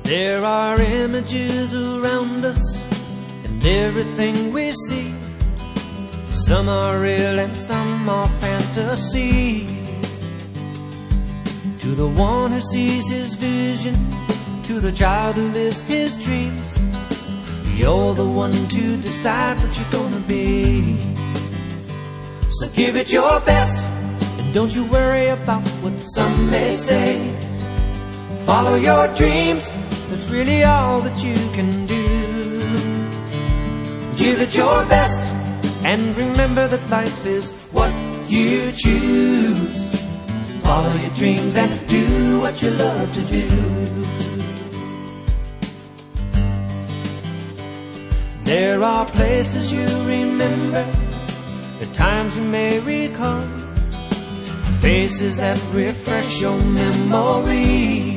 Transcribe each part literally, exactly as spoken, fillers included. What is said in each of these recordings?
There are images around us and everything we see. Some are real and some are fantasy. To the one who sees his vision, to the child who lives his dreams, you're the one to decide what you're gonna be. So give it your best, and don't you worry about what some may say. Follow your dreams, that's really all that you can do. Give it your best, and remember that life is what you choose. Follow your dreams and do what you love to do. There are places you remember, the times you may recall, faces that refresh your memory.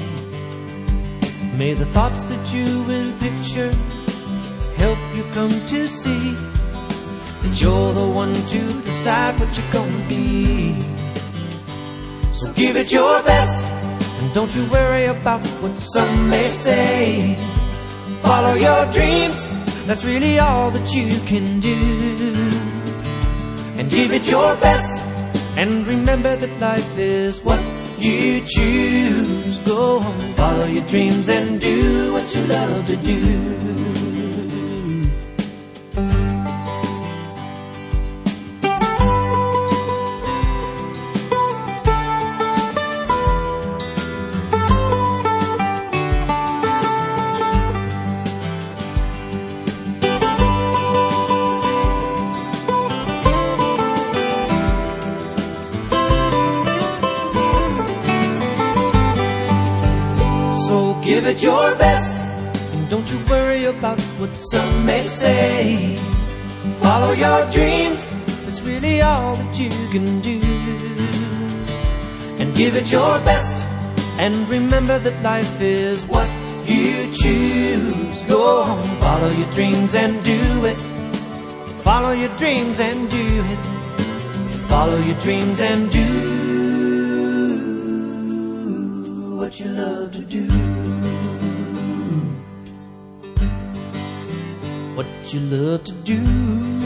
May the thoughts that you will picture help you come to see that you're the one to decide what you're gonna be. So give it your best, and don't you worry about what some may say. Follow your dreams, that's really all that you can do. And give it your best, and remember that life is what you choose. Go on, follow your dreams and do what you love to do. So give it your best, and don't you worry about what some may say. Follow your dreams, that's really all that you can do. And give it your best, and remember that life is what you choose. Go on, follow your dreams and do it. Follow your dreams and do it. Follow your dreams and do what you love to do. What you love to do.